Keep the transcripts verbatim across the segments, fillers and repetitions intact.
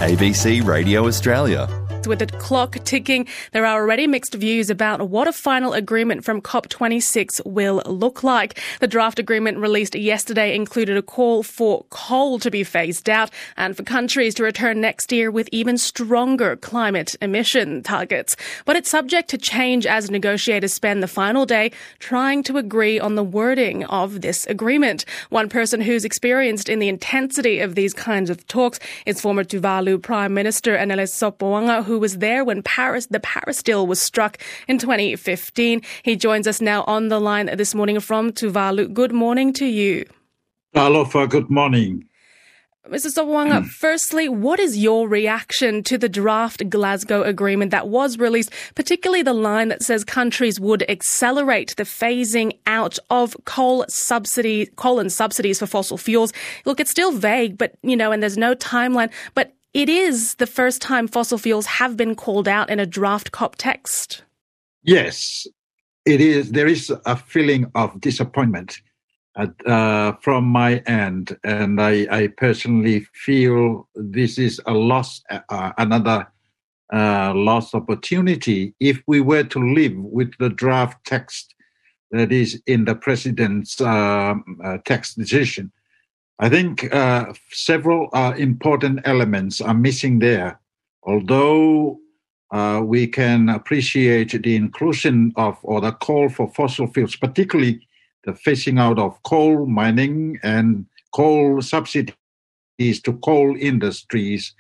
A B C Radio Australia. With the clock ticking, there are already mixed views about what a final agreement from COP twenty-six will look like. The draft agreement released yesterday included a call for coal to be phased out and for countries to return next year with even stronger climate emission targets. But it's subject to change as negotiators spend the final day trying to agree on the wording of this agreement. One person who's experienced in the intensity of these kinds of talks is former Tuvalu Prime Minister Anele Sopoaga, who who was there when Paris, the Paris deal was struck in twenty fifteen. He joins us now on the line this morning from Tuvalu. Good morning to you. Alofa, good morning. Mister Sopoaga, firstly, what is your reaction to the draft Glasgow Agreement that was released, particularly the line that says countries would accelerate the phasing out of coal subsidy, coal and subsidies for fossil fuels? Look, it's still vague, but, you know, and there's no timeline, but it is the first time fossil fuels have been called out in a draft COP text. Yes, it is. There is a feeling of disappointment at, uh, from my end, and I, I personally feel this is a loss, uh, another uh, lost opportunity if we were to live with the draft text that is in the president's uh, uh, text decision. I think uh, several uh, important elements are missing there. Although uh, we can appreciate the inclusion of or the call for fossil fuels, particularly the phasing out of coal mining and coal subsidies to coal industries,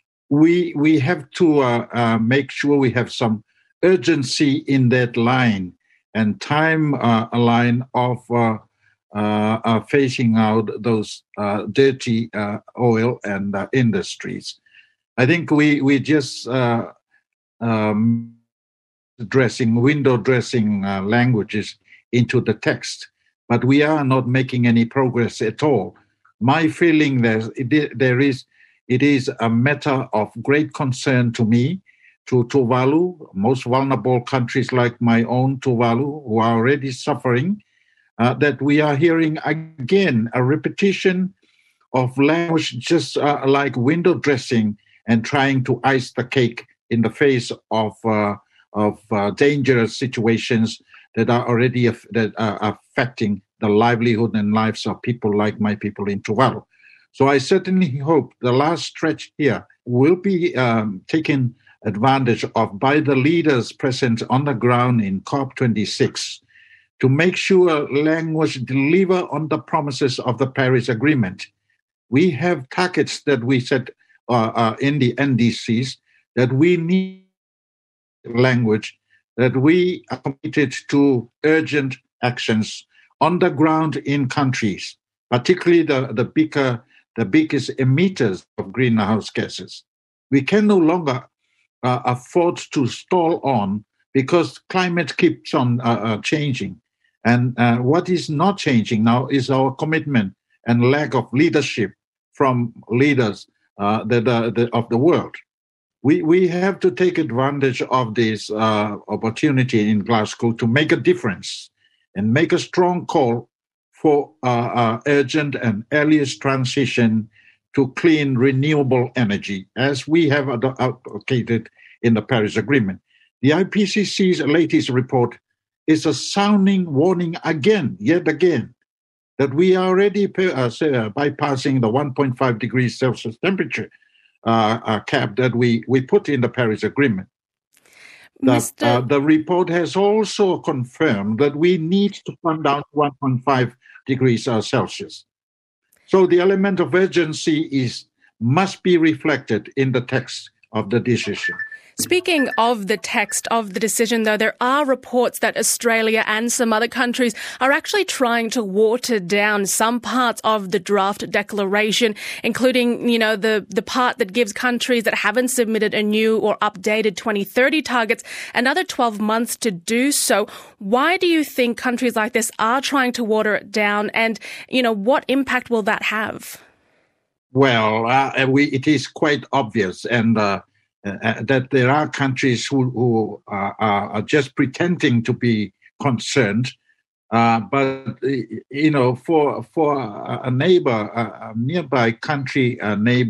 we we have to uh, uh, make sure we have some urgency in that line and time uh, a line of uh, Uh, uh, phasing out those uh, dirty uh, oil and uh, industries. I think we we just uh, um, dressing window dressing uh, languages into the text, but we are not making any progress at all. My feeling that it, there is it is a matter of great concern to me, to Tuvalu, most vulnerable countries like my own Tuvalu, who are already suffering. Uh, that we are hearing again a repetition of language just uh, like window dressing and trying to ice the cake in the face of uh, of uh, dangerous situations that are already af- that are affecting the livelihood and lives of people like my people in Tuvalu. So I certainly hope the last stretch here will be um, taken advantage of by the leaders present on the ground in COP twenty-six. To make sure language deliver on the promises of the Paris Agreement. We have targets that we set uh, uh, in the N D Cs that we need language, that we are committed to urgent actions on the ground in countries, particularly the, the bigger, the biggest emitters of greenhouse gases. We can no longer uh, afford to stall on because climate keeps on uh, uh, changing. And uh, what is not changing now is our commitment and lack of leadership from leaders uh, that, uh, the, of the world. We we have to take advantage of this uh, opportunity in Glasgow to make a difference and make a strong call for uh, uh, urgent and earliest transition to clean, renewable energy, as we have advocated in the Paris Agreement. The I P C C's latest report is a sounding warning again, yet again, that we are already uh, bypassing the one point five degrees Celsius temperature uh, uh, cap that we, we put in the Paris Agreement. The, uh, the report has also confirmed that we need to come down to one point five degrees uh, Celsius. So the element of urgency is must be reflected in the text of the decision. Speaking of the text of the decision, though, there are reports that Australia and some other countries are actually trying to water down some parts of the draft declaration, including, you know, the, the part that gives countries that haven't submitted a new or updated twenty thirty targets another twelve months to do so. Why do you think countries like this are trying to water it down? And, you know, what impact will that have? Well, uh, we, it is quite obvious and uh, uh, that there are countries who, who uh, are just pretending to be concerned. Uh, but, you know, for for a neighbor, a nearby country, a neighbor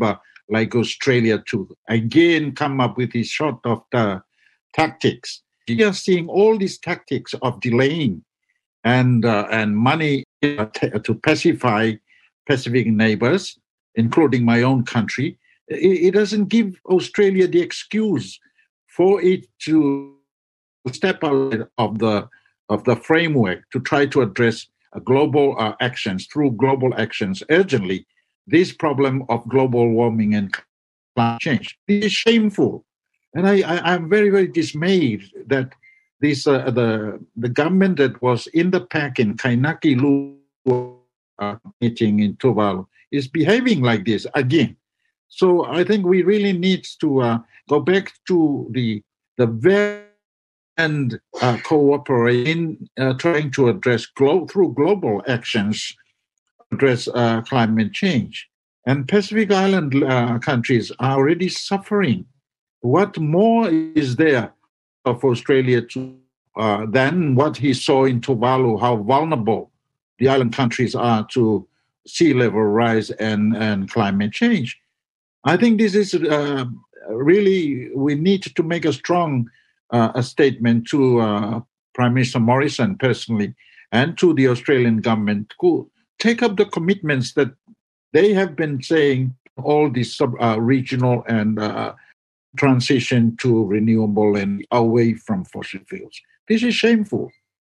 like Australia to again come up with this sort of the tactics. We are seeing all these tactics of delaying and uh, and money to pacify Pacific neighbors, including my own country. It, it doesn't give Australia the excuse for it to step out of the of the framework to try to address uh, global uh, actions through global actions urgently. This problem of global warming and climate change. This is shameful, and I, I I'm very very dismayed that this uh, the the government that was in the pack in Kainaki uh, meeting in Tuvalu is behaving like this again. So I think we really need to uh, go back to the the very and uh, cooperate in uh, trying to address glo- through global actions address uh, climate change. And Pacific Island uh, countries are already suffering. What more is there of Australia to uh, than what he saw in Tuvalu? How vulnerable the island countries are to sea level rise and, and climate change. I think this is uh, really, we need to make a strong uh, a statement to uh, Prime Minister Morrison personally and to the Australian government to take up the commitments that they have been saying, all these sub, uh, regional and uh, transition to renewable and away from fossil fuels. This is shameful.